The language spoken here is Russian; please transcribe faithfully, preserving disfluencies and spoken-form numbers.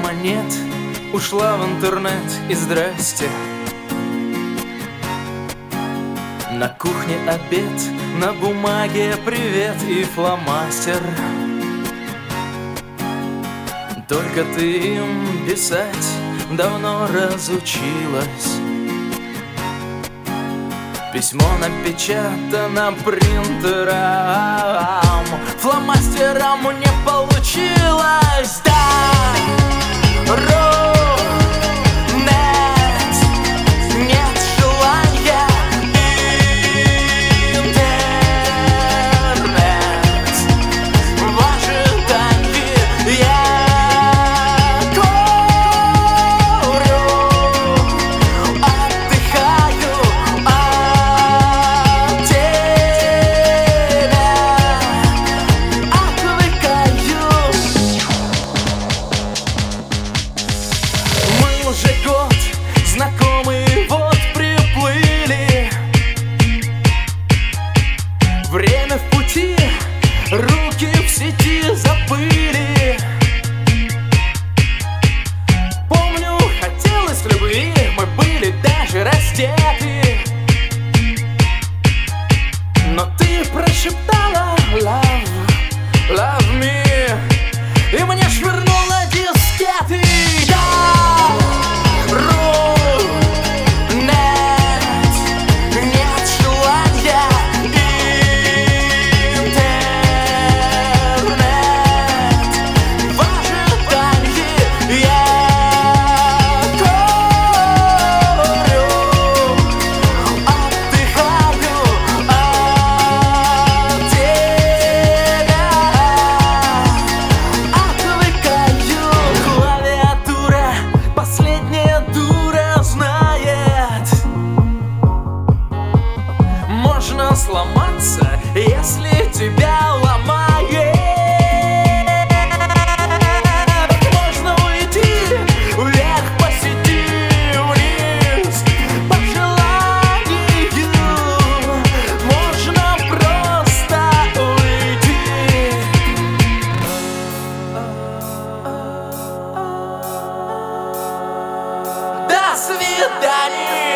дома нет, ушла в интернет и здрасте. На кухне обед, на бумаге привет и фломастер. Только ты им писать давно разучилась. Письмо напечатано принтером, фломастером не получилось. Да, ру, нет, нет желания. Интернет в ожидании. Я курю, отдыхаю от тебя, отвлекаюсь. Мы уже год знакомы, вот приплыли. Время в пути, руки в сети забыли. Помню, хотелось любви, мы были даже раздеты. Но ты прошептала love, love me, и мне швырнула дискеты. Да, ру, нет, нет желания. Интернет в ожидании. Я курю, отдыхаю от тебя, отвлекаю. Клавиатура последняя дура знает. Можно сломаться, если тебя ломает. Можно уйти вверх по сети, вниз по желанию. Можно просто уйти. До свидания.